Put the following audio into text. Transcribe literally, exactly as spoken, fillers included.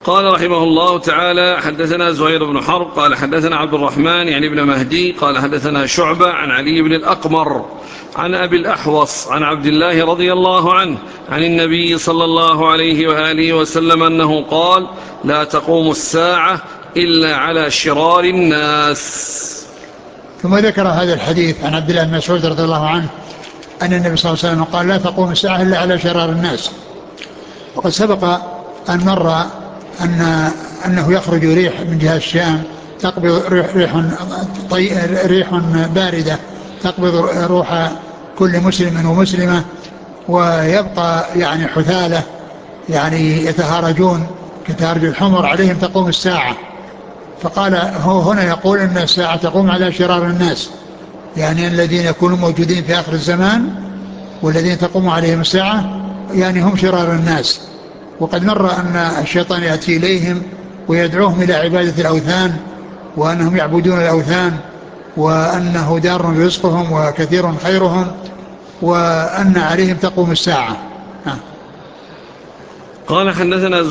قال رحمه الله تعالى: حدثنا زهير بن حرب قال حدثنا عبد الرحمن يعني ابن مهدي قال حدثنا شعبة عن علي بن الأقمر عن أبي الأحوص عن عبد الله رضي الله عنه عن النبي صلى الله عليه وآله وسلم أنه قال: لا تقوم الساعة إلا على شرار الناس. ثم ذكر هذا الحديث عن عبد الله بن مسعود رضي الله عنه أن النبي صلى الله عليه وسلم قال: لا تقوم الساعة إلا على شرار الناس. وقد سبق أن مر أن أنه يخرج ريح من جهة الشام تقبض ريح, ريح, طي ريح باردة تقبض روح كل مسلم ومسلمة، ويبقى يعني حثالة يعني يتهارجون كتهارج الحمر عليهم تقوم الساعة. فقال هو هنا يقول أن الساعة تقوم على شرار الناس، يعني الذين يكونوا موجودين في آخر الزمان والذين تقوم عليهم الساعة يعني هم شرار الناس. وقد مر أن الشيطان يأتي إليهم ويدعوهم إلى عبادة الأوثان، وأنهم يعبدون الأوثان، وأنه دار رزقهم وكثير خيرهم، وأن عليهم تقوم الساعة. قال حدثنا